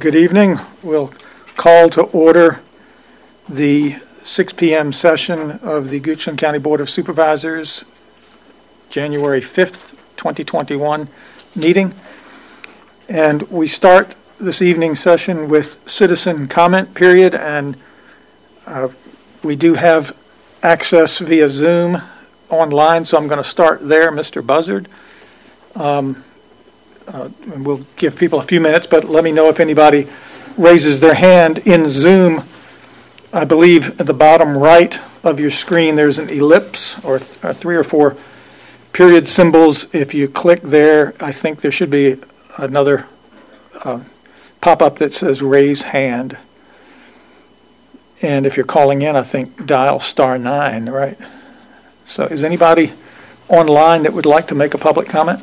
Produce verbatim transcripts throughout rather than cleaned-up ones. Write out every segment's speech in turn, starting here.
Good evening. We'll call to order the six p m session of the Goochland County Board of Supervisors, January fifth, twenty twenty-one meeting. And we start this evening's session with citizen comment period, and uh, we do have access via Zoom online, so I'm going to start there, Mister Buzzard. Um, Uh, and we'll give people a few minutes, but let me know if anybody raises their hand in Zoom. I believe at the bottom right of your screen there's an ellipse or, th- or three or four period symbols. If you click there, I think there should be another uh, pop-up that says raise hand. And if you're calling in, I think dial star nine, right? So is anybody online that would like to make a public comment?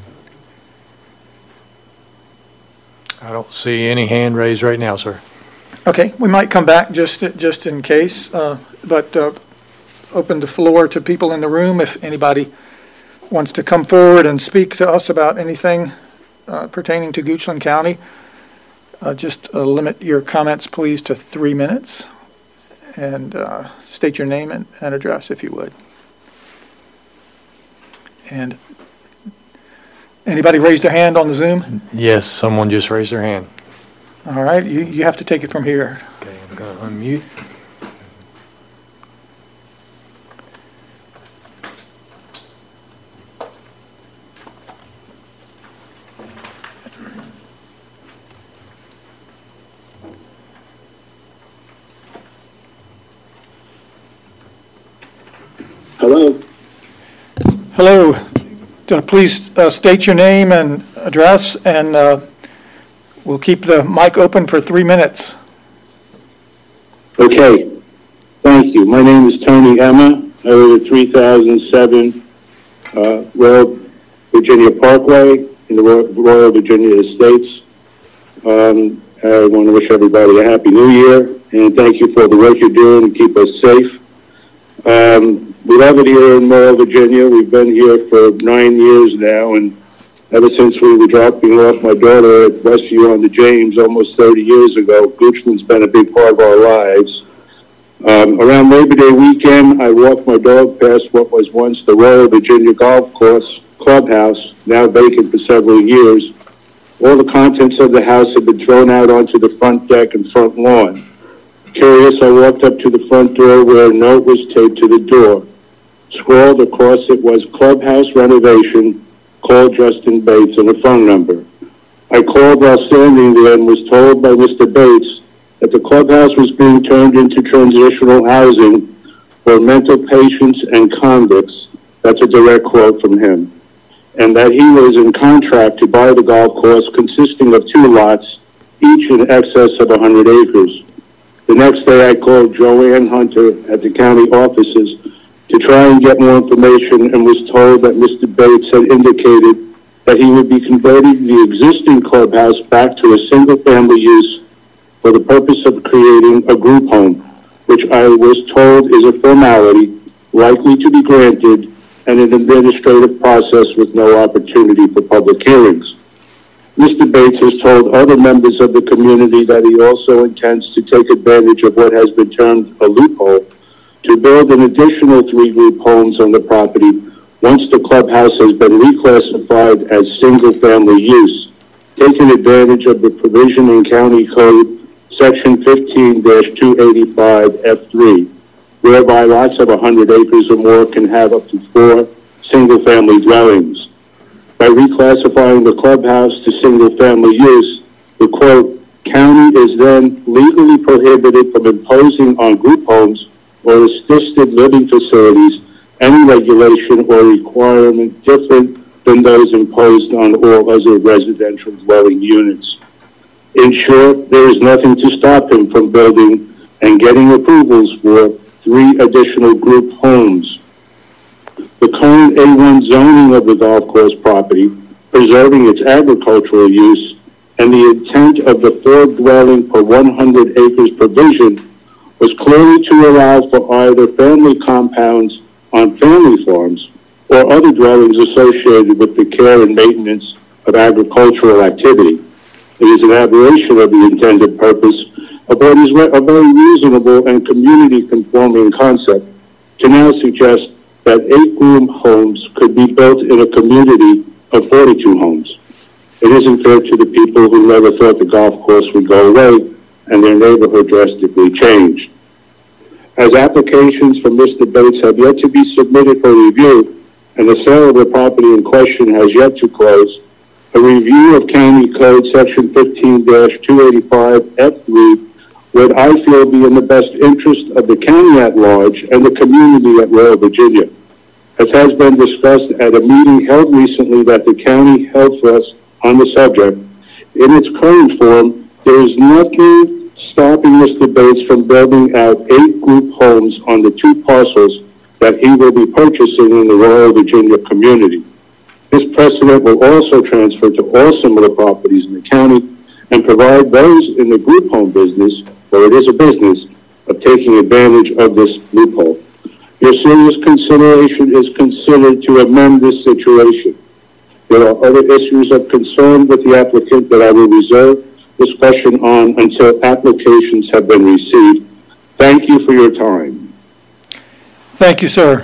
I don't see any hand raised right now, sir. Okay, we might come back just just in case, uh, but uh, open the floor to people in the room if anybody wants to come forward and speak to us about anything uh, pertaining to Goochland County. Uh, just uh, limit your comments, please, to three minutes, and uh, state your name and, and address, if you would. And anybody raise their hand on the Zoom? Yes, someone just raised their hand. All right, you, you have to take it from here. Okay, I'm going to unmute. Hello. Hello. Uh, please uh, state your name and address, and uh, we'll keep the mic open for three minutes. Okay. Thank you. My name is Tony Emma. I live at three thousand seven uh, Royal Virginia Parkway in the Royal, Royal Virginia Estates. Um, I want to wish everybody a Happy New Year, and thank you for the work you're doing to keep us safe. Um, We love it here in Royal Virginia. We've been here for nine years now, and ever since we were dropping off my daughter at Westview on the James almost thirty years ago, Goochland's been a big part of our lives. Um, around Labor Day weekend, I walked my dog past what was once the Royal Virginia Golf Course Clubhouse, now vacant for several years. All the contents of the house had been thrown out onto the front deck and front lawn. Curious, I walked up to the front door where a note was taped to the door. Scrawled across it was Clubhouse Renovation, call Justin Bates, and a phone number. I called while standing there and was told by Mister Bates that the clubhouse was being turned into transitional housing for mental patients and convicts. That's a direct quote from him. And that he was in contract to buy the golf course consisting of two lots, each in excess of one hundred acres. The next day I called Joanne Hunter at the county offices to try and get more information, and was told that Mister Bates had indicated that he would be converting the existing clubhouse back to a single-family use for the purpose of creating a group home, which I was told is a formality likely to be granted and an administrative process with no opportunity for public hearings. Mister Bates has told other members of the community that he also intends to take advantage of what has been termed a loophole to build an additional three group homes on the property once the clubhouse has been reclassified as single-family use, taking advantage of the provision in County Code Section fifteen dash two eighty-five F three, whereby lots of one hundred acres or more can have up to four single-family dwellings. By reclassifying the clubhouse to single-family use, the, quote, county is then legally prohibited from imposing on group homes or assisted living facilities any regulation or requirement different than those imposed on all other residential dwelling units. In short, there is nothing to stop him from building and getting approvals for three additional group homes. The current A one zoning of the golf course property, preserving its agricultural use, and the intent of the four dwelling per one hundred acres provision was clearly to allow for either family compounds on family farms or other dwellings associated with the care and maintenance of agricultural activity. It is an aberration of the intended purpose of what is a very reasonable and community-conforming concept to now suggest that eight-room homes could be built in a community of forty-two homes. It isn't fair to the people who never thought the golf course would go away and their neighborhood drastically changed. As applications for Mister Bates have yet to be submitted for review and the sale of the property in question has yet to close, a review of County Code Section fifteen dash two eighty-five F three would, I feel, be in the best interest of the county at large and the community at Royal Virginia. As has been discussed at a meeting held recently that the county held for us on the subject, in its current form, there is nothing stopping Mister Bates from building out eight group homes on the two parcels that he will be purchasing in the Royal Virginia community. This precedent will also transfer to all similar properties in the county and provide those in the group home business, where it is a business, of taking advantage of this loophole. Your serious consideration is considered to amend this situation. There are other issues of concern with the applicant that I will reserve discussion on until applications have been received. Thank you for your time. Thank you, sir.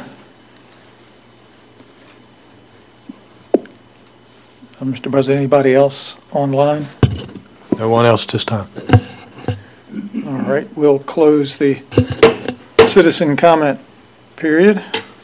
Uh, Mister President, anybody else online? No one else this time. All right, we'll close the citizen comment period.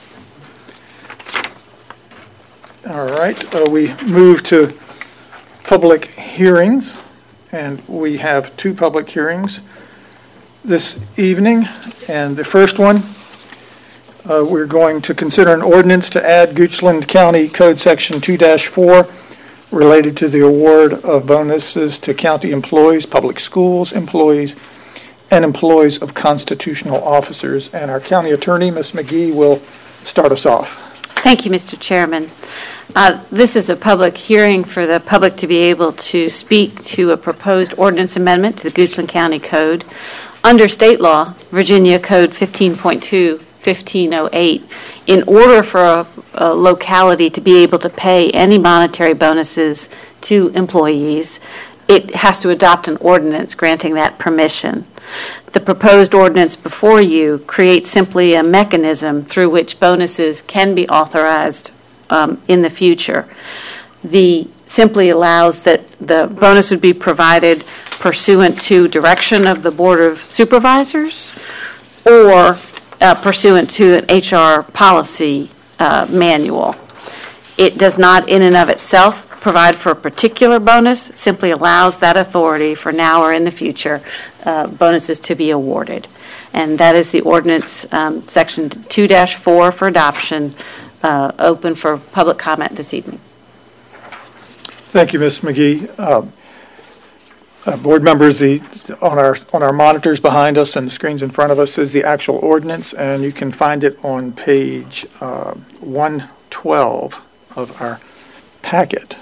All right, uh, we move to public hearings, and we have two public hearings this evening. And the first one, uh, we're going to consider an ordinance to add Goochland County Code Section two dash four related to the award of bonuses to county employees, public schools employees, and employees of constitutional officers. And our county attorney, Miz McGee, will start us off. Thank you, Mister Chairman. Uh, this is a public hearing for the public to be able to speak to a proposed ordinance amendment to the Goochland County Code. Under state law, Virginia Code fifteen point two, fifteen oh eight, in order for a, a locality to be able to pay any monetary bonuses to employees, it has to adopt an ordinance granting that permission. The proposed ordinance before you creates simply a mechanism through which bonuses can be authorized um, in the future. The simply allows that the bonus would be provided pursuant to direction of the Board of Supervisors or uh, pursuant to an H R policy uh, manual. It does not in and of itself provide for a particular bonus, simply allows that authority for now or in the future uh, bonuses to be awarded. And that is the ordinance, um, section two dash four for adoption, uh, open for public comment this evening. Thank you, Miz McGee. Uh, uh, board members, the on our on our monitors behind us and the screens in front of us is the actual ordinance, and you can find it on page uh, one twelve of our packet.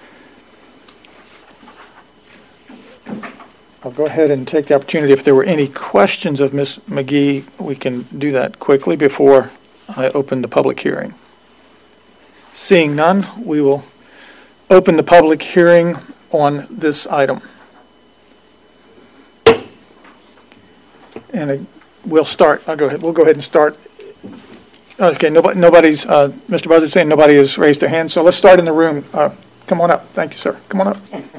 I'll go ahead and take the opportunity. If there were any questions of Miz McGee, we can do that quickly before I open the public hearing. Seeing none, we will open the public hearing on this item. And we'll start. I'll go ahead. We'll go ahead and start. Okay. Nobody. Nobody's. Uh, Mister Buzzard saying nobody has raised their hand. So let's start in the room. Uh, come on up. Thank you, sir. Come on up.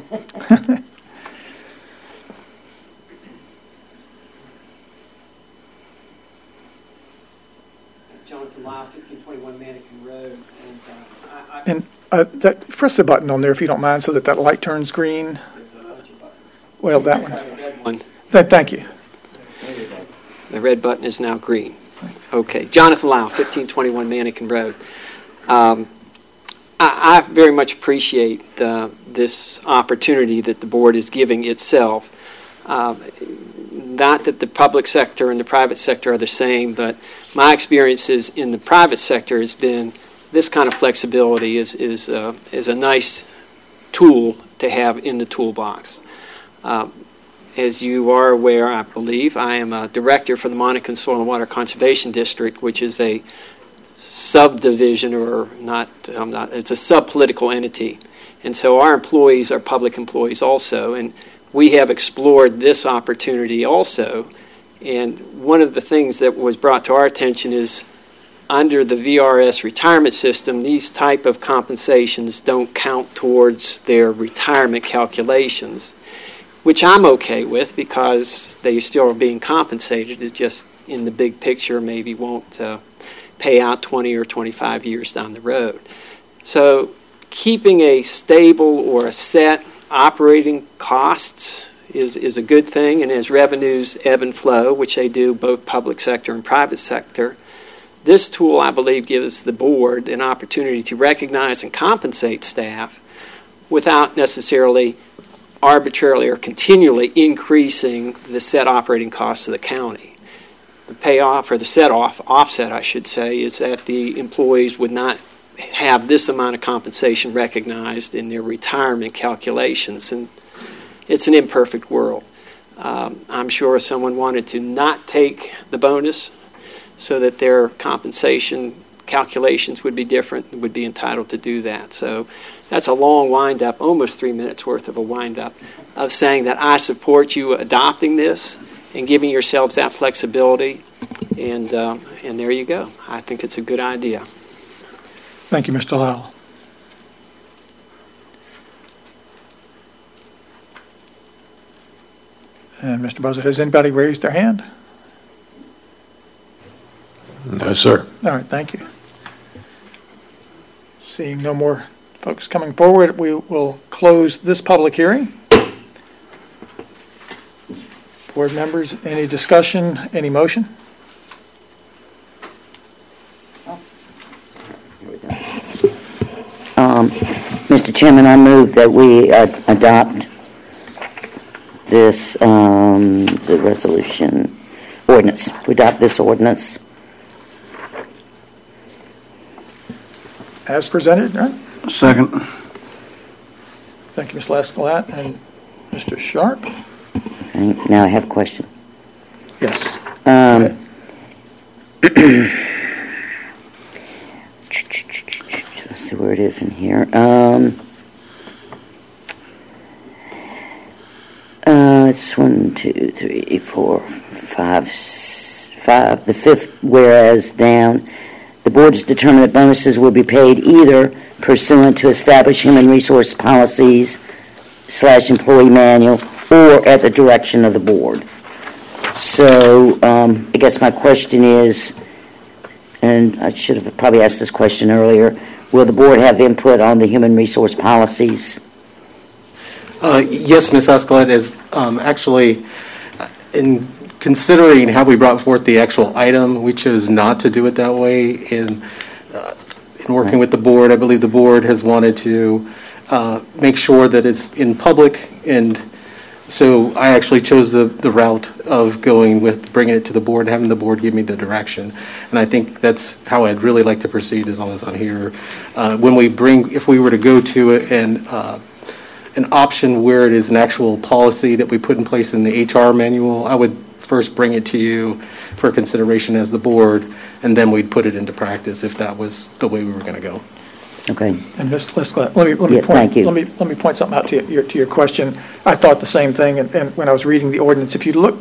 Jonathan Lyle, fifteen twenty-one Mannequin Road, and uh, I, I And uh, that, press the button on there if you don't mind, so that that light turns green. Well, that one. one. Th- thank you. The red button is now green. Okay, Jonathan Lyle, fifteen twenty-one Mannequin Road. Um, I, I very much appreciate uh, this opportunity that the board is giving itself. Uh, not that the public sector and the private sector are the same, but my experiences in the private sector has been this kind of flexibility is is uh, is a nice tool to have in the toolbox. Um, as you are aware, I believe, I am a director for the Monacan Soil and Water Conservation District, which is a subdivision or not, um, not it's a sub-political entity And so our employees are public employees also, and we have explored this opportunity also. And one of the things that was brought to our attention is under the V R S retirement system, these type of compensations don't count towards their retirement calculations, which I'm okay with because they still are being compensated. It's just in the big picture maybe won't uh, pay out twenty or twenty-five years down the road. So keeping a stable or a set operating costs is, is a good thing, and as revenues ebb and flow, which they do both public sector and private sector, this tool, I believe, gives the board an opportunity to recognize and compensate staff without necessarily arbitrarily or continually increasing the set operating costs of the county. The payoff, or the set off, offset, I should say, is that the employees would not have this amount of compensation recognized in their retirement calculations. And it's an imperfect world. Um, I'm sure if someone wanted to not take the bonus so that their compensation calculations would be different, would be entitled to do that. So that's a long wind-up, almost three minutes worth of a wind-up, of saying that I support you adopting this and giving yourselves that flexibility. And, uh, and there you go. I think it's a good idea. Thank you, Mister Lowell. And Mister Buzzard, has anybody raised their hand? No, sir. All right, thank you. Seeing no more folks coming forward, we will close this public hearing. Board members, any discussion, any motion? Um, Mister Chairman, I move that we uh, adopt this, um, the resolution, ordinance. We adopt this ordinance. As presented, right? Second. Thank you, Miz Lascalat and Mister Sharp. Okay, now I have a question. Yes. Um, let's see where it is in here. Um, uh, it's one, two, three, four, five, s- five. The fifth whereas down. The board has determined that bonuses will be paid either pursuant to established human resource policies slash employee manual or at the direction of the board. So um, I guess my question is, and I should have probably asked this question earlier, will the board have input on the human resource policies? Uh, yes, Miz Escalette, is um, actually in considering how we brought forth the actual item, we chose not to do it that way. In, uh, in working right. with the board, I believe the board has wanted to uh, make sure that it's in public, and so I actually chose the, the route of going with bringing it to the board, having the board give me the direction. And I think that's how I'd really like to proceed as long as I'm here. Uh, when we bring, if we were to go to it and uh, an option where it is an actual policy that we put in place in the H R manual, I would first bring it to you for consideration as the board, and then we'd put it into practice if that was the way we were going to go. Okay. And Miz Lascalat, let me let me yeah, point thank you. let me let me point something out to your to your question. I thought the same thing, and, and when I was reading the ordinance, if you look,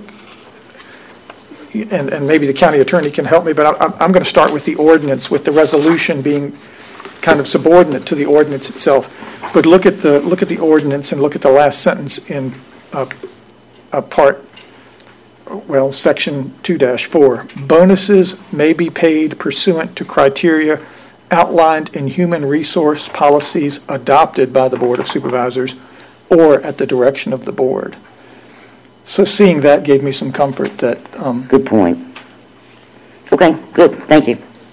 and and maybe the county attorney can help me, but I'm I'm going to start with the ordinance, with the resolution being kind of subordinate to the ordinance itself. But look at the look at the ordinance and look at the last sentence in uh, uh, part. Well, section two dash four. Bonuses may be paid pursuant to criteria outlined in human resource policies adopted by the Board of Supervisors or at the direction of the board. So seeing that gave me some comfort that... Um, good point. Okay, good. Thank you.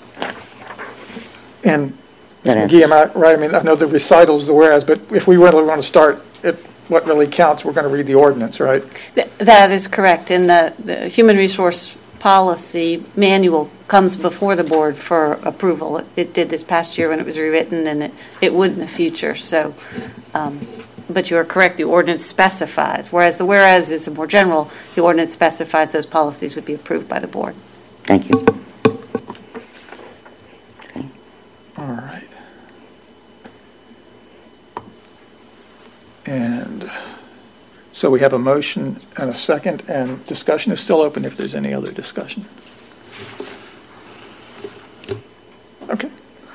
And Miz McGee, am I right? I mean, I know the recitals, the whereas, but if we really want to start it, what really counts, we're going to read the ordinance, right? Th- That is correct. And the, the human resource policy manual comes before the board for approval. It, it did this past year when it was rewritten, and it, it would in the future. So, um, but you are correct, the ordinance specifies, whereas the whereas is a more general, the ordinance specifies those policies would be approved by the board. Thank you. All right. So we have a motion and a second, and discussion is still open if there's any other discussion. Okay.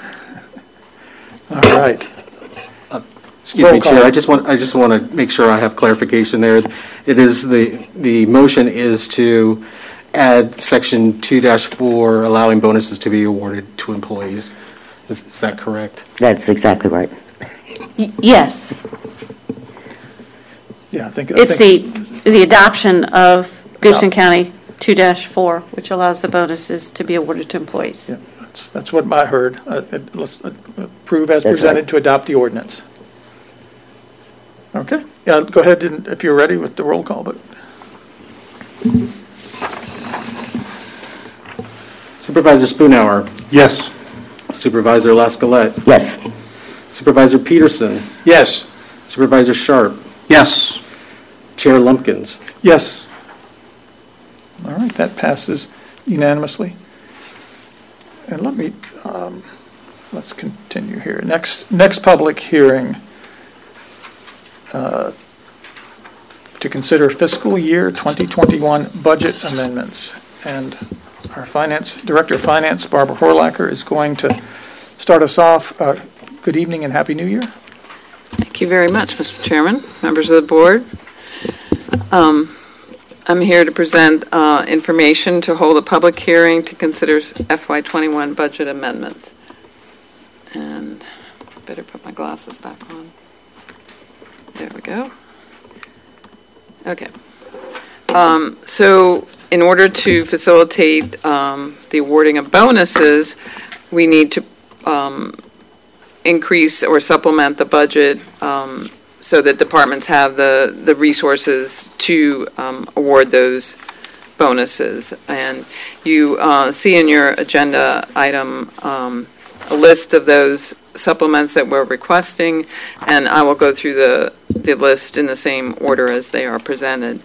All right. Excuse Roll me, call. Chair, I just want, I just want to make sure I have clarification there. It is, the, the motion is to add section two dash four, allowing bonuses to be awarded to employees. Is, is that correct? That's exactly right. Y- Yes, Yeah, I think. I it's the, think- the adoption of Goochland County two dash four, which allows the bonuses to be awarded to employees. Yeah, that's, that's what I heard. Uh, it- Let's uh, approve as That's presented right. to adopt the ordinance. Okay, yeah, go ahead and if you're ready with the roll call, but Supervisor Spoonhour, Yes. Supervisor Lascalette, Yes. Supervisor Peterson, Yes. Supervisor Sharp, Yes. Chair Lumpkins. yes. All right, that passes unanimously. And let me, um, let's continue here. Next, next public hearing uh, to consider fiscal year twenty twenty-one budget amendments. And our finance, Director of Finance, Barbara Horlacher, is going to start us off. Uh, Good evening and Happy New Year. Thank you very much, Mister Chairman, members of the board. Um, I'm here to present uh, information to hold a public hearing to consider F Y twenty-one budget amendments. And better put my glasses back on. There we go. Okay. Um, So in order to facilitate um, the awarding of bonuses, we need to um, increase or supplement the budget um, so that departments have the, the resources to um, award those bonuses. And you uh, see in your agenda item um, a list of those supplements that we're requesting, and I will go through the, the list in the same order as they are presented.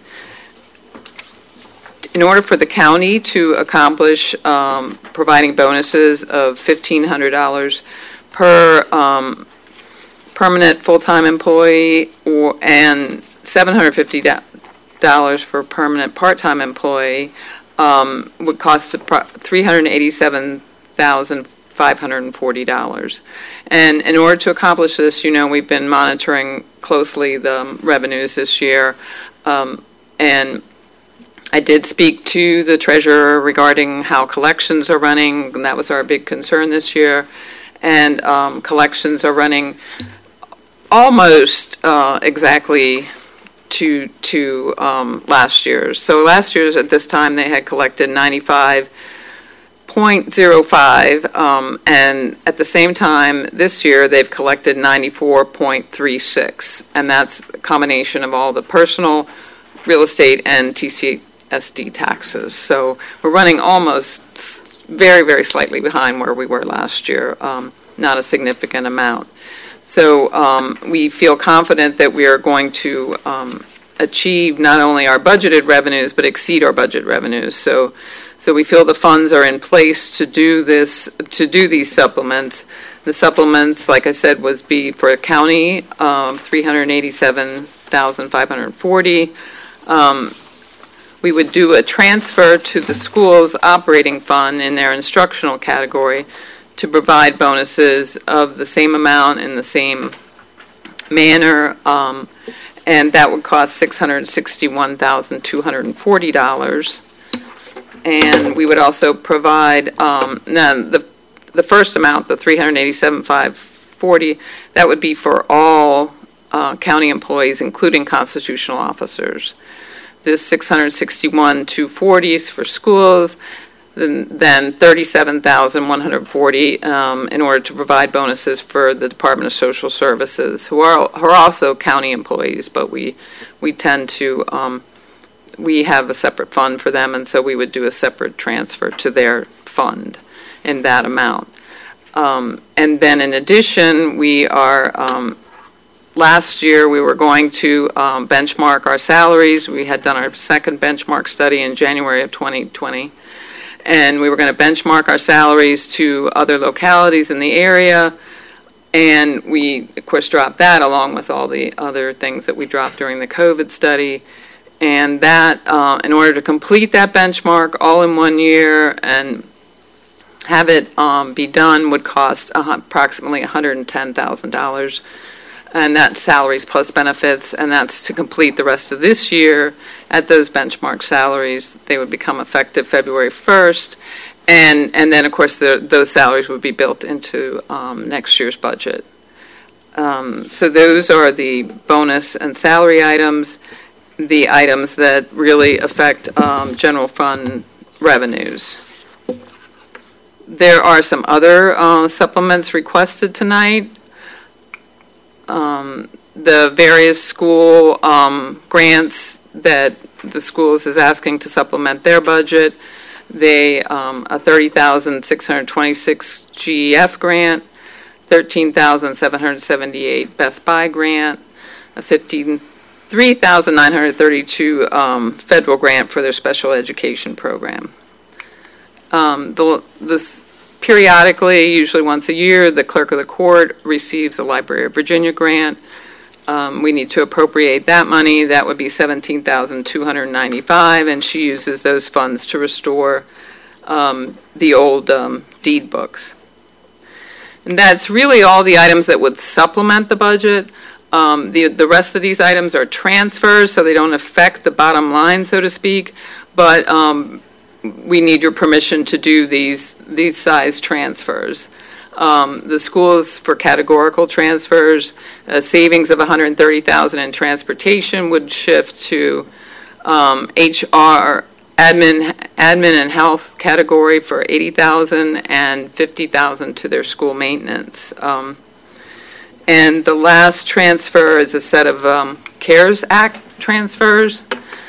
In order for the county to accomplish um, providing bonuses of fifteen hundred dollars per um, permanent full-time employee or and seven hundred fifty dollars for permanent part-time employee, um, would cost three hundred eighty-seven thousand five hundred forty dollars. And in order to accomplish this, you know, we've been monitoring closely the revenues this year, um, and I did speak to the treasurer regarding how collections are running, and that was our big concern this year. And um, collections are running almost uh, exactly to to um, last year's. So last year's at this time they had collected ninety-five point zero five, um, and at the same time this year they've collected ninety-four point three six, and that's a combination of all the personal, real estate, and T C S D taxes. So we're running almost very, very slightly behind where we were last year, um, not a significant amount. So um, we feel confident that we are going to um, achieve not only our budgeted revenues, but exceed our budget revenues. So, so we feel the funds are in place to do this, to do these supplements. The supplements, like I said, was be for a county, um, three hundred eighty-seven thousand five hundred forty. Um, We would do a transfer to the school's operating fund in their instructional category to provide bonuses of the same amount in the same manner, um, and that would cost six hundred sixty-one thousand two hundred forty dollars. And we would also provide, um, no, the the first amount, the three hundred eighty-seven thousand five hundred forty dollars, that would be for all uh, county employees, including constitutional officers. This six hundred sixty-one thousand two hundred forty dollars is for schools, then, then thirty-seven thousand one hundred forty dollars um, in order to provide bonuses for the Department of Social Services, who are, who are also county employees, but we we tend to, um, we have a separate fund for them, and so we would do a separate transfer to their fund in that amount. Um, and then in addition, we are, um, last year, we were going to um, benchmark our salaries. We had done our second benchmark study in January of twenty twenty. And we were going to benchmark our salaries to other localities in the area. And we, of course, dropped that along with all the other things that we dropped during the COVID study. And that, uh, in order to complete that benchmark all in one year and have it um, be done would cost uh, approximately one hundred ten thousand dollars. And that's salaries plus benefits, and that's to complete the rest of this year at those benchmark salaries. They would become effective February first. And and then, of course, the, those salaries would be built into um, next year's budget. Um, so those are the bonus and salary items, the items that really affect um, general fund revenues. There are some other uh, supplements requested tonight. Um, the various school um, grants that the schools is asking to supplement their budget. They, um, a thirty thousand six hundred twenty-six G E F grant, thirteen thousand seven hundred seventy-eight Best Buy grant, a fifty-three thousand nine hundred thirty-two um, federal grant for their special education program. Um, the, this periodically, usually once a year, the clerk of the court receives a Library of Virginia grant. Um, we need to appropriate that money. That would be seventeen thousand two hundred ninety-five dollars, and she uses those funds to restore um, the old um, deed books. And that's really all the items that would supplement the budget. Um, the, the rest of these items are transfers, so they don't affect the bottom line, so to speak, but um, we need your permission to do these, these size transfers. Um, the schools for categorical transfers, a savings of one hundred thirty thousand dollars in transportation would shift to um, H R, admin, admin and health category for eighty thousand dollars and fifty thousand dollars to their school maintenance. Um, and the last transfer is a set of um, CARES Act transfers.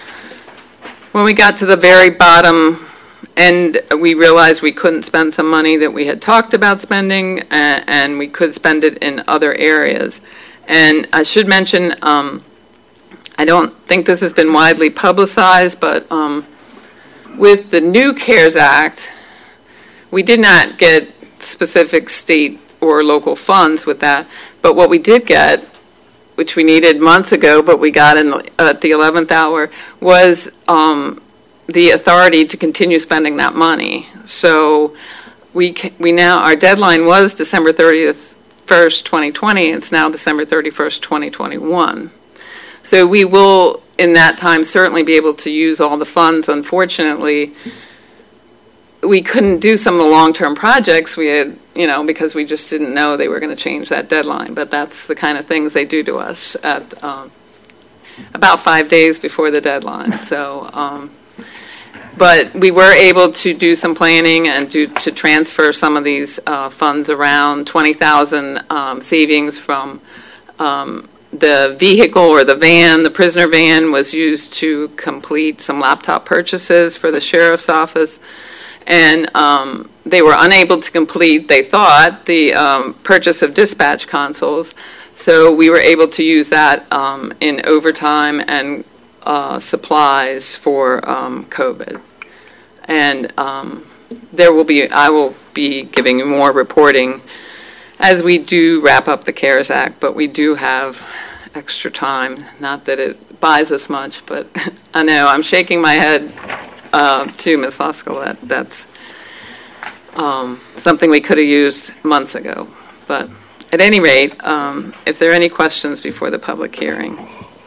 When we got to the very bottom, and we realized we couldn't spend some money that we had talked about spending, and, and we could spend it in other areas. And I should mention, um, I don't think this has been widely publicized, but um, with the new CARES Act, we did not get specific state or local funds with that. But what we did get, which we needed months ago, but we got in the, at the eleventh hour, was um, the authority to continue spending that money. So we we now, our deadline was December thirtieth, first, twenty twenty. It's now December thirty-first, twenty twenty-one. So we will, in that time, certainly be able to use all the funds. Unfortunately, we couldn't do some of the long-term projects we had, you know, because we just didn't know they were going to change that deadline. But that's the kind of things they do to us at um, about five days before the deadline. So. Um, But we were able to do some planning and do, to transfer some of these uh, funds around. twenty thousand um, savings from um, the vehicle or the van, the prisoner van, was used to complete some laptop purchases for the sheriff's office. And um, they were unable to complete, they thought, the um, purchase of dispatch consoles. So we were able to use that um, in overtime and uh, supplies for um, COVID. And um, there will be, I will be giving you more reporting as we do wrap up the CARES Act, but we do have extra time. Not that it buys us much, but I know I'm shaking my head uh, too, Miz Lascolette. That's um, something we could have used months ago. But at any rate, um, if there are any questions before the public hearing.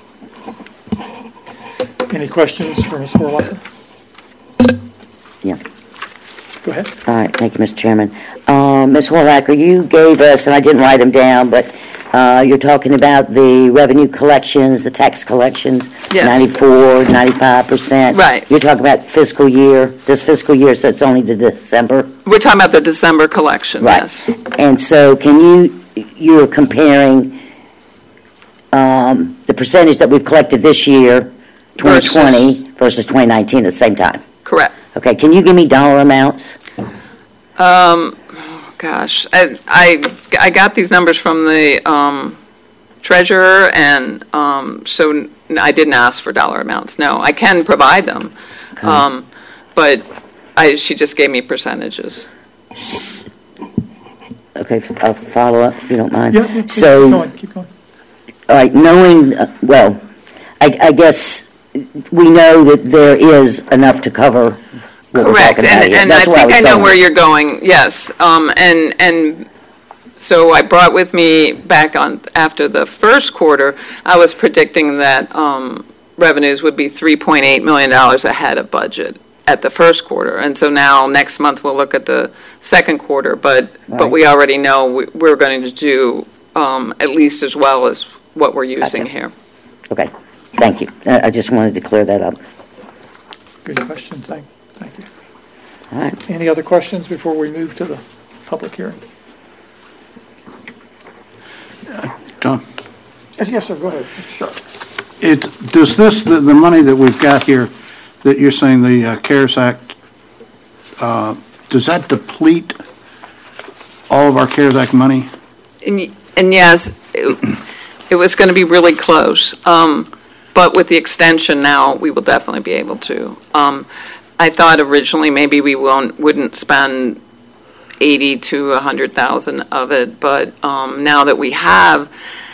Any questions for Miz Horlocker? Yeah. Go ahead. All right, thank you, Mister Chairman. Uh, Miz Horlacker, you gave us, and I didn't write them down, but uh, you're talking about the revenue collections, the tax collections, Yes. ninety-four, ninety-five percent. Right. You're talking about fiscal year, this fiscal year, so it's only to December? We're talking about the December collection, Right. yes. And so can you, you're comparing um, the percentage that we've collected this year, twenty twenty, Versus- versus twenty nineteen at the same time? Correct. Okay, can you give me dollar amounts? Um, gosh, I, I, I got these numbers from the um, treasurer, and um, so I didn't ask for dollar amounts. No, I can provide them, Okay. um, but I, she just gave me percentages. Okay, I'll follow up if you don't mind. Yeah, yeah, keep So, keep going, keep going. all right, knowing, uh, well, I, I guess we know that there is enough to cover what we're Correct, talking about and, here. and I That's where think was I know going. where you're going, yes. Um, and, and so I brought with me back on, after the first quarter, I was predicting that um, revenues would be three point eight million dollars ahead of budget at the first quarter. And so now, next month, we'll look at the second quarter, but, but Right. we already know we- we're going to do um, at least as well as what we're using Gotcha. here. Okay, thank you. I I just wanted to clear that up. Good question, thank, thank you. All right. Any other questions before we move to the public hearing? John, Yes, yes, sir, go ahead, Mister Sharp. it, does this, the, the money that we've got here, that you're saying the uh, CARES Act, uh, does that deplete all of our CARES Act money? And, y- and yes, it, it was going to be really close. Um, but with the extension now, we will definitely be able to. Um, I thought originally maybe we won't, wouldn't spend eighty to a hundred thousand of it, but um, now that we have,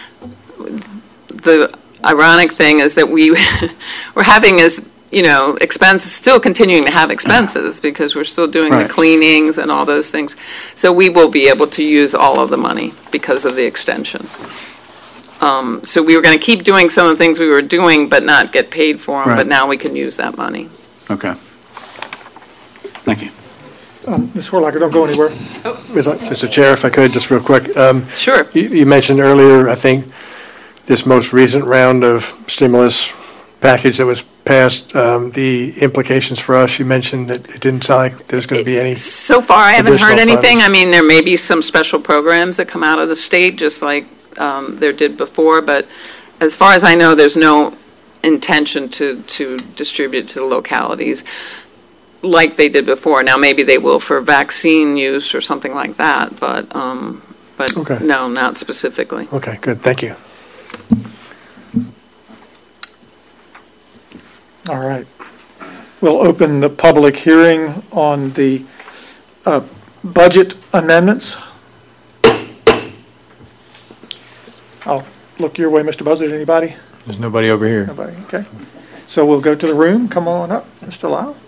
the ironic thing is that we we're having as you know expenses, still continuing to have expenses because we're still doing Right. the cleanings and all those things. So we will be able to use all of the money because of the extension. Um, so we were going to keep doing some of the things we were doing, but not get paid for them. Right. But now we can use that money. Okay. Thank you. Um, Miz Horlacher, don't go anywhere. Mister Chair, if I could, just real quick. Um, Sure. You you mentioned earlier, I think, this most recent round of stimulus package that was passed, um, the implications for us, you mentioned that it didn't sound like there's going to be any. So far, I haven't heard Additional anything. funds. I mean, there may be some special programs that come out of the state, just like um, there did before. But as far as I know, there's no intention to, to distribute to the localities like they did before. Now, maybe they will for vaccine use or something like that, but, um, but Okay. no, not specifically. Okay, good, thank you. All right. We'll open the public hearing on the uh, budget amendments. I'll look your way, Mister Buzzard. Anybody? There's nobody over here. Nobody, okay. So we'll go to the room. Come on up, Mister Lau.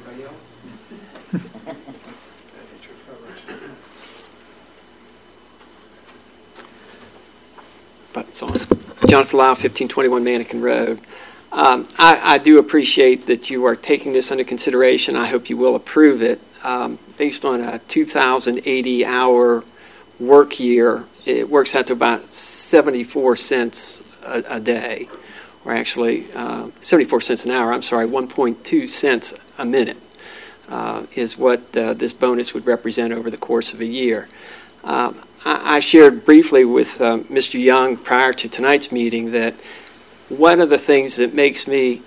But it's on. Jonathan Lau, fifteen twenty-one Mannequin Road. Um, I, I do appreciate that you are taking this under consideration. I hope you will approve it. Um, based on a two thousand eighty hour work year, it works out to about seventy-four cents a, a day, or actually uh, seventy-four cents an hour, I'm sorry, one point two cents a minute uh, is what uh, this bonus would represent over the course of a year. Um, I, I shared briefly with uh, Mister Young prior to tonight's meeting that one of the things that makes me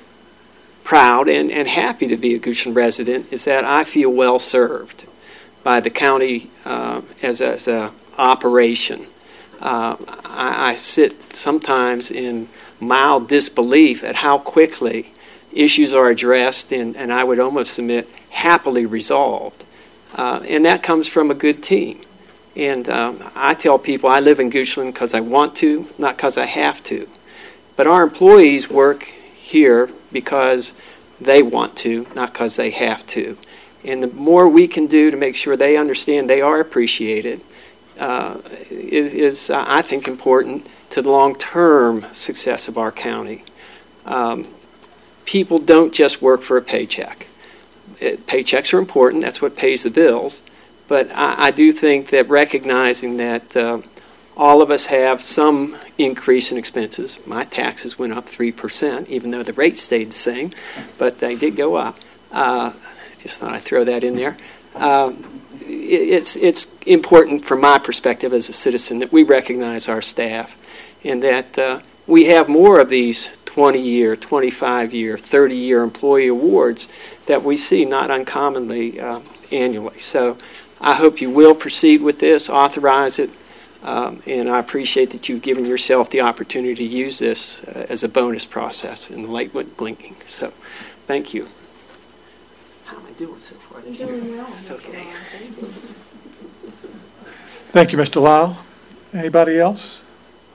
proud and, and happy to be a Goochland resident is that I feel well served by the county uh, as a, as a operation. Uh, I, I sit sometimes in mild disbelief at how quickly issues are addressed and, and I would almost submit happily resolved. Uh, and that comes from a good team. And um, I tell people I live in Goochland because I want to, not because I have to. But our employees work here because they want to, not because they have to. And the more we can do to make sure they understand they are appreciated uh, is, is uh, I think, important to the long-term success of our county. Um, people don't just work for a paycheck. It, paychecks are important. That's what pays the bills. But I, I do think that recognizing that uh, all of us have some increase in expenses. My taxes went up three percent, even though the rate stayed the same, but they did go up. Uh, just thought I'd throw that in there. Uh, it, it's, it's important from my perspective as a citizen that we recognize our staff and that uh, we have more of these twenty-year, twenty-five-year, thirty-year employee awards that we see not uncommonly uh, annually. So I hope you will proceed with this, authorize it, um, and I appreciate that you've given yourself the opportunity to use this uh, as a bonus process, and the light went blinking. So thank you. How am I doing so far this year? Okay. Thank you, Mister Lau. Anybody else?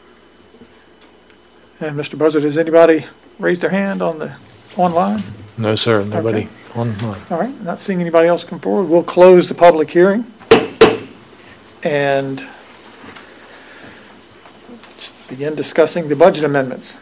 And Mister Buzzard, has anybody raised their hand on the online? No, sir, nobody Okay. online. All right, not seeing anybody else come forward. We'll close the public hearing and begin discussing the budget amendments.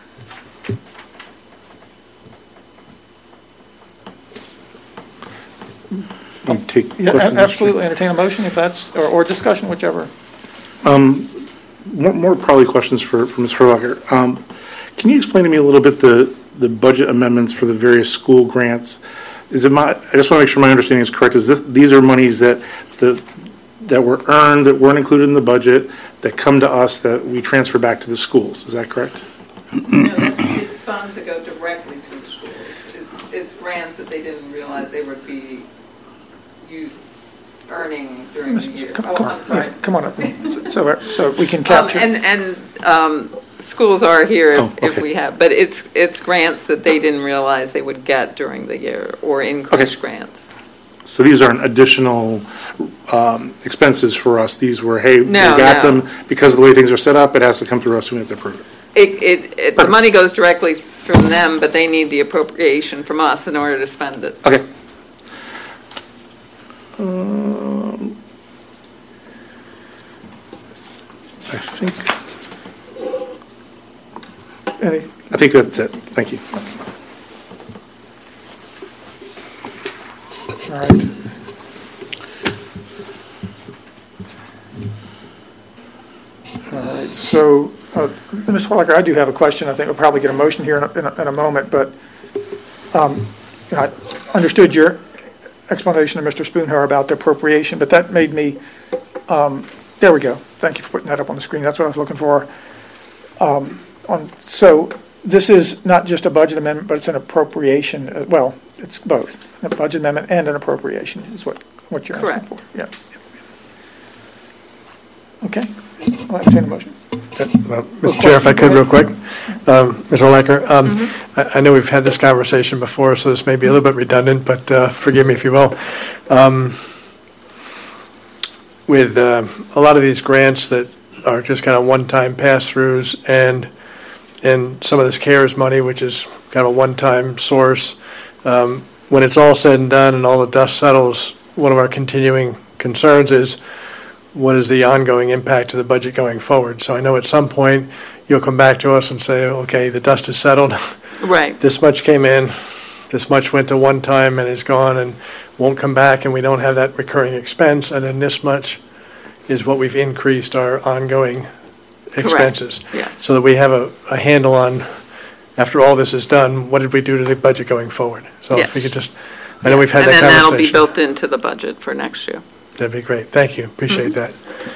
You take Yeah, questions? a- absolutely. Entertain a motion if that's, or, or discussion, whichever. Um, more, more probably questions for, for Miz Herlocker. Um, can you explain to me a little bit the, the budget amendments for the various school grants? Is it my, I just want to make sure my understanding is correct. Is this, these are monies that the, that were earned, that weren't included in the budget, that come to us, that we transfer back to the schools? Is that correct? No, that's, it's funds that go directly to the schools. It's, it's grants that they didn't realize they would be you earning during the year. Come Oh, come- I'm sorry. Come on up, so, so we can Um, capture. And, and um, schools are here if- Oh, if okay. we have, but it's, it's grants that they didn't realize they would get during the year, or increased Okay. grants. So these aren't additional um, expenses for us. These were, hey, we No, got no. them because of the way things are set up. It has to come through us. We have to approve it. It, it, it- the money goes directly from them, but they need the appropriation from us in order to spend it. Okay. Um, I think, Any, I think that's it. Thank you. all right. All right, so, uh, Miz Horlicker, I do have a question. I think we'll probably get a motion here in a, in a, in a moment, but, um, you know, I understood your explanation to Mister Spoonhour about the appropriation, but that made me, um, there we go. Thank you for putting that up on the screen. That's what I was looking for. Um, on, so this is not just a budget amendment, but it's an appropriation. Uh, well, it's both, a budget amendment and an appropriation is what, what you're asking Correct. for. Yeah. Okay, I'll entertain a motion. Well, Mister Chair, if I could, real quick. Um, Mister Olaker, um, I I know we've had this conversation before, so this may be a little bit redundant, but uh, forgive me if you will. Um, With uh, a lot of these grants that are just kind of one-time pass-throughs, and and some of this CARES money, which is kind of a one-time source, um, when it's all said and done and all the dust settles, one of our continuing concerns is, what is the ongoing impact to the budget going forward? So I know at some point you'll come back to us and say, okay, the dust is settled. Right. This much came in, this much went to one time and is gone and won't come back, and we don't have that recurring expense, and then this much is what we've increased our ongoing expenses. Yes. So that we have a, a handle on, after all this is done, what did we do to the budget going forward? So if we Yes. could just, I know we've had And that then that'll be conversation. built into the budget for next year. That'd be great. Thank you. Appreciate that.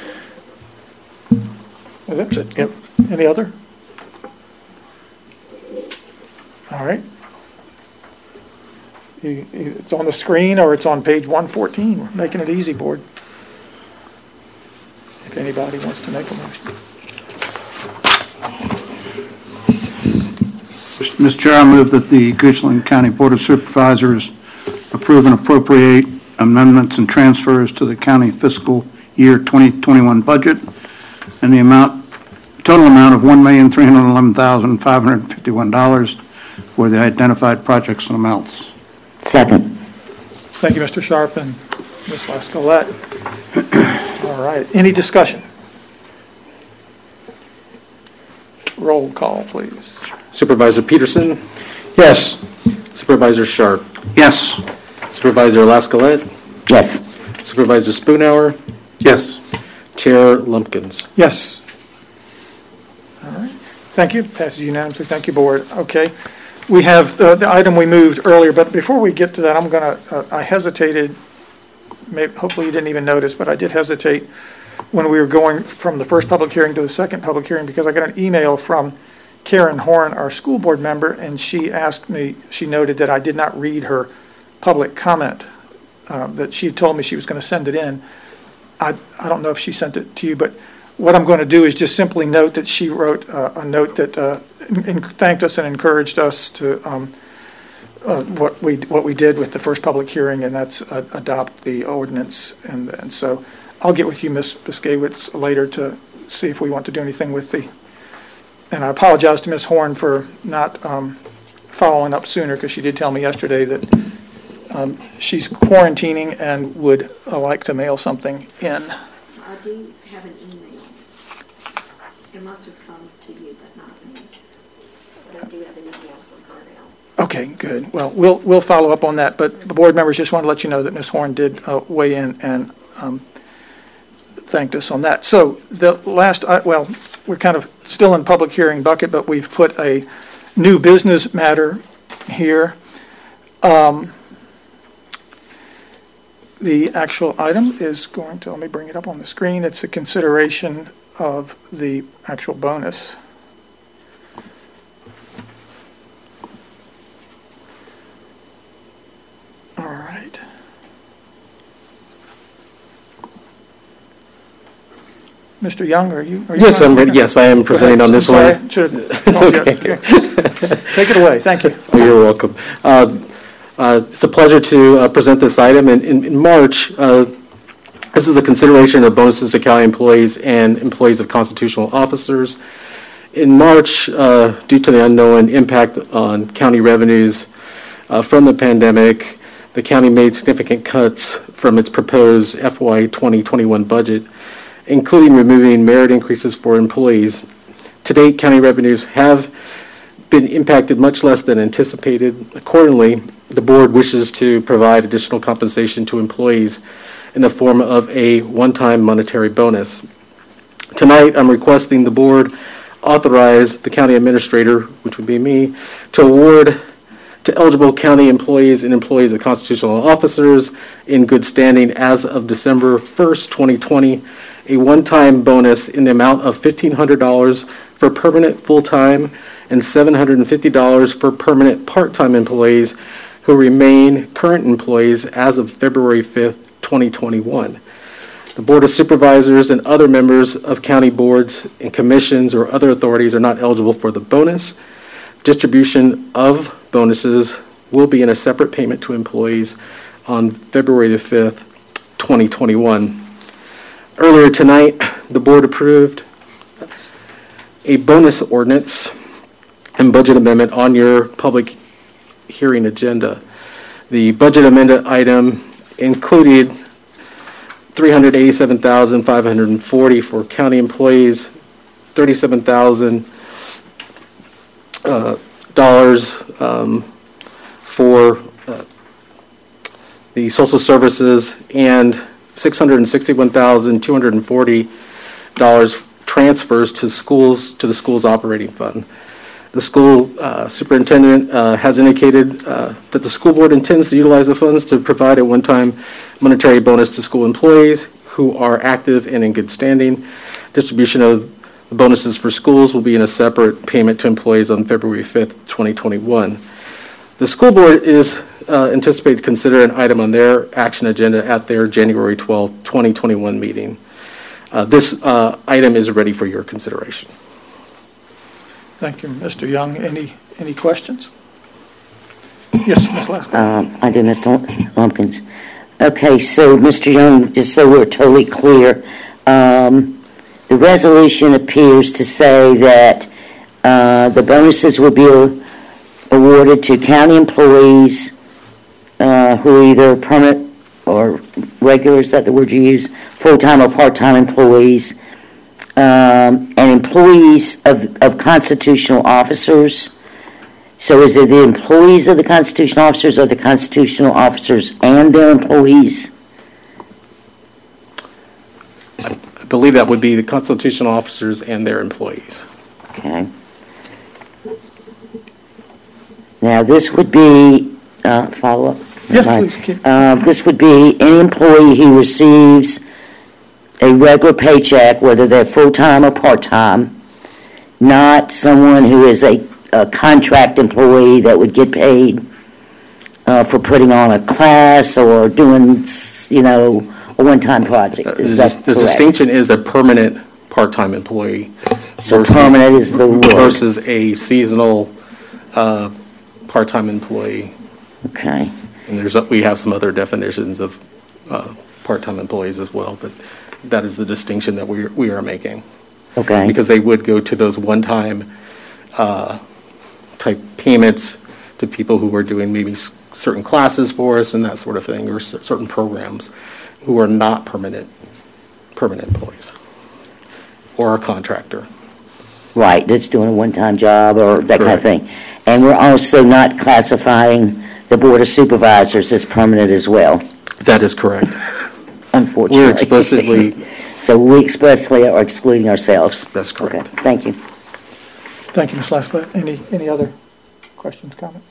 Is it? Yep. Any other? All right. You- you- It's on the screen or it's on page one fourteen. We're making it easy, board. If anybody wants to make a motion. Mister Chair, I move that the Goochland County Board of Supervisors approve and appropriate amendments and transfers to the county fiscal year twenty twenty-one budget and the amount, total amount of one million three hundred eleven thousand five hundred fifty-one dollars for the identified projects and amounts. Second. Thank you, Mister Sharp and Miz Lascolette. All right, any discussion? Roll call, please. Supervisor Peterson, Yes. Supervisor Sharp, Yes. Supervisor Lascolette, Yes. Supervisor Spoonhour, Yes. Chair Lumpkins. Yes. All right, thank you, passes unanimously, thank you, board. Okay, we have uh, the item we moved earlier, but before we get to that, I'm gonna, uh, I hesitated, maybe, hopefully you didn't even notice, but I did hesitate when we were going from the first public hearing to the second public hearing, because I got an email from Karen Horn, our school board member, and she asked me, she noted that I did not read her public comment, uh, that she had told me she was going to send it in. I, I don't know if she sent it to you, but what I'm going to do is just simply note that she wrote uh, a note that uh, in, in- thanked us and encouraged us to um, uh, what we what we did with the first public hearing, and that's uh, adopt the ordinance. And and so I'll get with you, Miz Biskiewicz, later to see if we want to do anything with the, and I apologize to Miz Horn for not um, following up sooner, because she did tell me yesterday that um, she's quarantining and would uh, like to mail something in. I do have an email. It must have come to you, but not me. But I do have an email from her now. Okay, good. Well, we'll we'll follow up on that, but the board members just want to let you know that Miz Horn did uh, weigh in and um, thanked us on that. So the last, uh, well, we're kind of still in public hearing bucket, but we've put a new business matter here. Um, the actual item is going to, let me bring it up on the screen. It's a consideration of the actual bonus. All right. Mister Young, are you? Are you Yes, on? I'm ready. Yes, I am presenting on I'm this sorry. one. Should- It's okay. Take it away. Thank you. Oh, you're welcome. Uh, uh, It's a pleasure to uh, present this item. In- In in March, uh, this is the consideration of bonuses to county employees and employees of constitutional officers. In March, uh, due to the unknown impact on county revenues uh, from the pandemic, the county made significant cuts from its proposed F Y twenty twenty-one budget, including removing merit increases for employees. To date, county revenues have been impacted much less than anticipated. Accordingly, the board wishes to provide additional compensation to employees in the form of a one-time monetary bonus. Tonight, I'm requesting the board authorize the county administrator, which would be me, to award to eligible county employees and employees of constitutional officers in good standing as of December first, twenty twenty, a one-time bonus in the amount of fifteen hundred dollars for permanent full-time and seven hundred fifty dollars for permanent part-time employees who remain current employees as of February fifth, twenty twenty-one. The Board of Supervisors and other members of county boards and commissions or other authorities are not eligible for the bonus. Distribution of bonuses will be in a separate payment to employees on February the fifth, twenty twenty-one. Earlier tonight, the board approved a bonus ordinance and budget amendment on your public hearing agenda. The budget amendment item included three hundred eighty-seven thousand five hundred forty dollars for county employees, thirty-seven thousand dollars uh, dollars, um, for uh, the social services, and six hundred sixty-one thousand two hundred forty dollars transfers to schools, to the school's operating fund. The school uh, superintendent uh, has indicated uh, that the school board intends to utilize the funds to provide a one-time monetary bonus to school employees who are active and in good standing. Distribution of the bonuses for schools will be in a separate payment to employees on February fifth, twenty twenty-one. The school board is uh, anticipated to consider an item on their action agenda at their January twelfth, twenty twenty-one meeting. Uh, this uh, item is ready for your consideration. Thank you, Mister Young. Any any questions? Yes, Miz Lasker. Um, I do, Mister Lumpkins. Okay, so Mister Young, just so we're totally clear, um, the resolution appears to say that uh, the bonuses will be awarded to county employees uh, who are either permanent or regular, is that the word you use, full-time or part-time employees, um, and employees of, of constitutional officers. So is it the employees of the constitutional officers or the constitutional officers and their employees? I believe that would be the constitutional officers and their employees. Okay. Now, this would be, uh, follow-up? Yes, Right. please. Keep- Uh, This would be any employee who receives a regular paycheck, whether they're full-time or part-time, not someone who is a, a contract employee that would get paid uh, for putting on a class or doing, you know, a one-time project. Uh, Is The that the correct? distinction is a permanent part-time employee. So versus- permanent is the word. Versus a seasonal uh, part-time employee. Okay. And there's, we have some other definitions of uh, part-time employees as well, but That is the distinction that we we are making. Okay. Because they would go to those one-time uh, type payments to people who are doing maybe s- certain classes for us and that sort of thing, or c- certain programs, who are not permanent permanent employees or a contractor. Right, that's doing a one-time job or that kind of Correct. thing. And we're also not classifying the Board of Supervisors as permanent as well, That is correct. unfortunately. We're explicitly, So we expressly are excluding ourselves. that's correct. Okay, thank you. Thank you, Miz Laskett. Any, any other questions, comments?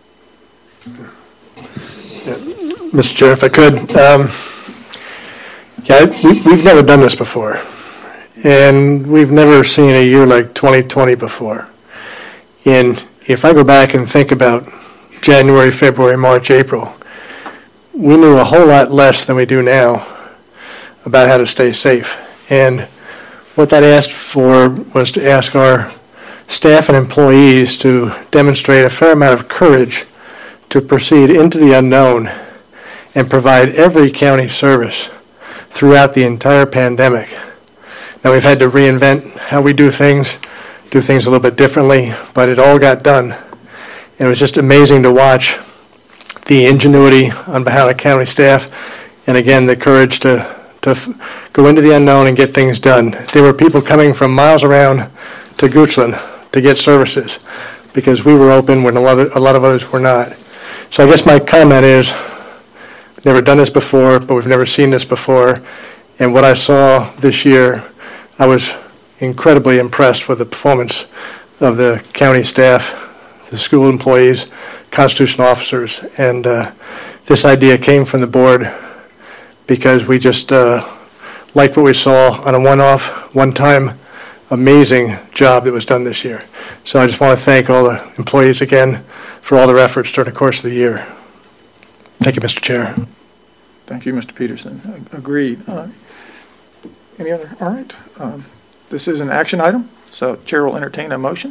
Mister Chair, if I could, um, yeah, we, we've never done this before, and we've never seen a year like twenty twenty before. And if I go back and think about January, February, March, April, we knew a whole lot less than we do now about how to stay safe. And what that asked for was to ask our staff and employees to demonstrate a fair amount of courage to proceed into the unknown and provide every county service throughout the entire pandemic. Now, we've had to reinvent how we do things, do things a little bit differently, but it all got done. And it was just amazing to watch the ingenuity on behalf of county staff, and again, the courage to, to f- go into the unknown and get things done. There were people coming from miles around to Goochland to get services because we were open when a lot of, a lot of others were not. So I guess my comment is, we've never done this before, but we've never seen this before. And what I saw this year, I was incredibly impressed with the performance of the county staff, the school employees, constitutional officers. And uh, this idea came from the board because we just uh, liked what we saw on a one-off, one-time, amazing job that was done this year. So I just want to thank all the employees again for all their efforts during the course of the year. Thank you, Mister Chair. Thank you, Mister Peterson. A- Agreed. Uh, Any other? All right. Um, This is an action item, so Chair will entertain a motion.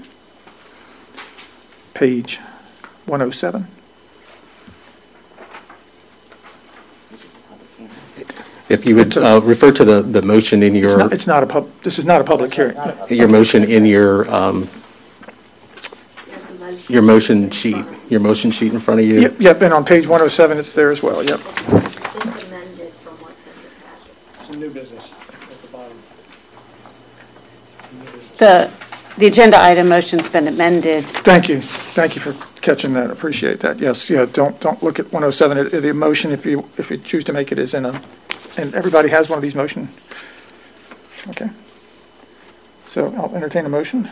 Page one oh seven. If you would uh, refer to the, the motion in It's your, not, it's not a pub, this is not a public hearing. your motion in your, um, your motion sheet, your motion sheet in front of you. Yep, yep, and on page one oh seven, it's there as well, yep. It's amended from what's in the packet. Some new business at the bottom. The, the agenda item motion's been amended. Thank you, thank you for catching that, appreciate that. Yes, yeah, don't, don't look at one oh seven, It- the motion, if you, if you choose to make it, is in a, and everybody has one of these motions. Okay. So I'll entertain a motion.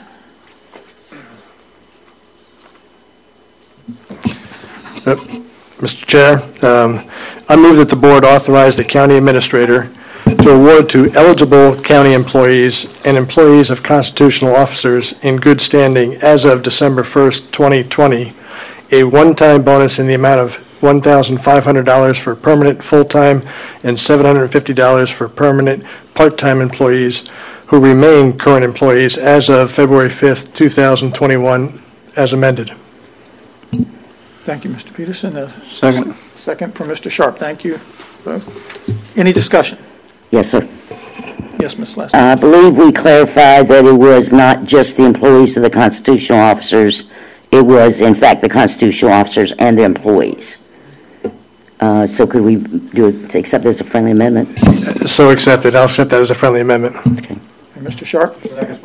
Uh, Mister Chair, um, I move that the board authorize the county administrator to award to eligible county employees and employees of constitutional officers in good standing as of December first, twenty twenty, a one-time bonus in the amount of one thousand five hundred dollars for permanent full-time and seven hundred fifty dollars for permanent part-time employees who remain current employees as of February fifth, two thousand twenty-one, as amended. Thank you, Mister Peterson. A Second. Second from Mister Sharp. Thank you both. Any discussion? Yes, sir. Yes, Miz Lester. I believe we clarified that it was not just the employees of the constitutional officers. It was, in fact, the constitutional officers and their employees. Uh, So could we do it, accept it as a friendly amendment? So accepted. I'll accept that as a friendly amendment. Okay. And Mister Sharp?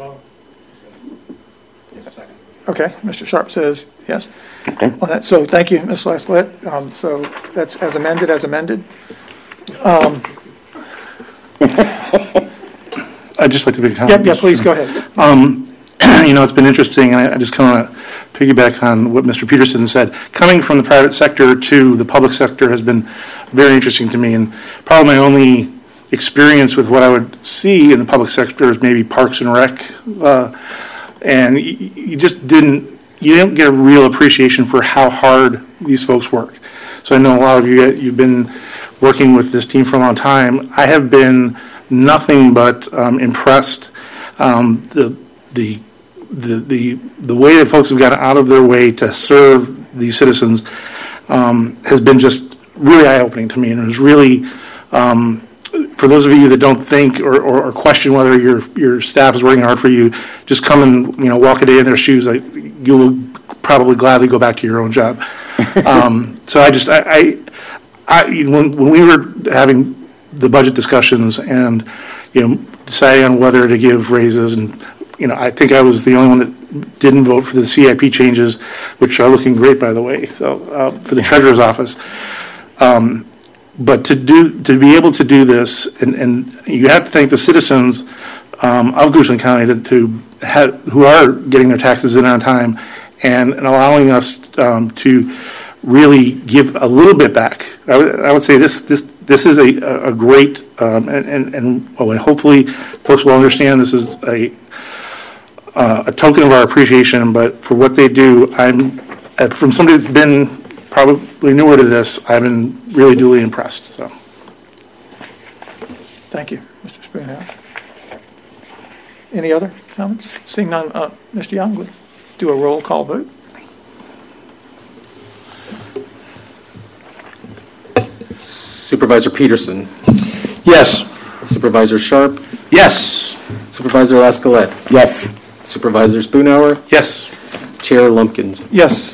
Okay, Mister Sharp says yes. Okay. On that, so thank you, Miz Laskett. Um, So that's as amended, as amended. Um, I'd just like to make a comment. Yep, yeah, Mister please, go Chairman. ahead. Um, You know, it's been interesting, and I- I just kind of piggyback on what Mister Peterson said. Coming from the private sector to the public sector has been very interesting to me, and probably my only experience with what I would see in the public sector is maybe Parks and Rec, uh, and y- y- you just didn't, you didn't get a real appreciation for how hard these folks work. So I know a lot of you, you've been working with this team for a long time. I have been nothing but um, impressed. Um, the the the the the way that folks have gone out of their way to serve these citizens um, has been just really eye-opening to me, and it was really um, for those of you that don't think or, or, or question whether your your staff is working hard for you, just come and, you know, walk a day in their shoes. Like, you'll probably gladly go back to your own job. um, so I just, I, I, I when, when we were having the budget discussions and, you know, deciding on whether to give raises, and, you know, I think I was the only one that didn't vote for the C I P changes, which are looking great, by the way, so uh, for the treasurer's office. Um, But to do, to be able to do this, and, and you have to thank the citizens um, of Goochland County to, to have, who are getting their taxes in on time, and, and allowing us um, to really give a little bit back. I would, I would say this this this is a a great um, and and, and well, hopefully folks will understand this is a uh, a token of our appreciation. But for what they do, I'm from somebody that's been probably newer to this, I've been really duly impressed. So, thank you, Mister Spoonhouse. Any other comments? Seeing none, uh, Mister Young, would do a roll call vote. Supervisor Peterson. Yes. Supervisor Sharp. yes. Supervisor Laskellette. Yes. Supervisor Spoonhour. Yes. Chair Lumpkins. Yes.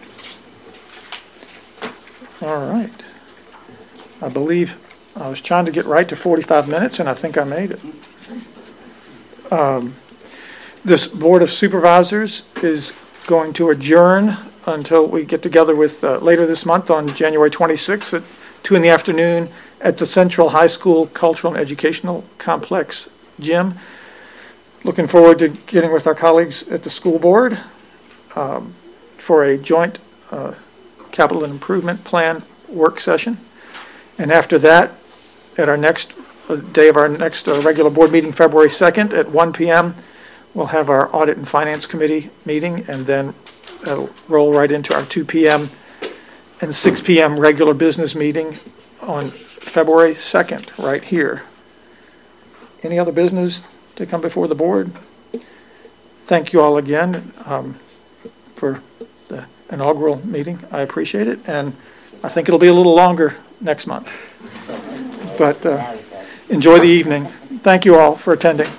All right. I believe I was trying to get right to forty-five minutes, and I think I made it. Um, This Board of Supervisors is going to adjourn until we get together with, uh, later this month on January twenty-sixth at two in the afternoon at the Central High School Cultural and Educational Complex gym. Looking forward to getting with our colleagues at the school board um, for a joint uh, capital improvement plan work session. And after that, at our next uh, day of our next uh, regular board meeting, February second at one p.m., we'll have our Audit and Finance Committee meeting, and then it'll roll right into our two p.m. and six p.m. regular business meeting on February second, right here. Any other business to come before the board? Thank you all again um, for the inaugural meeting. I appreciate it, and I think it'll be a little longer next month. But uh, enjoy the evening. Thank you all for attending.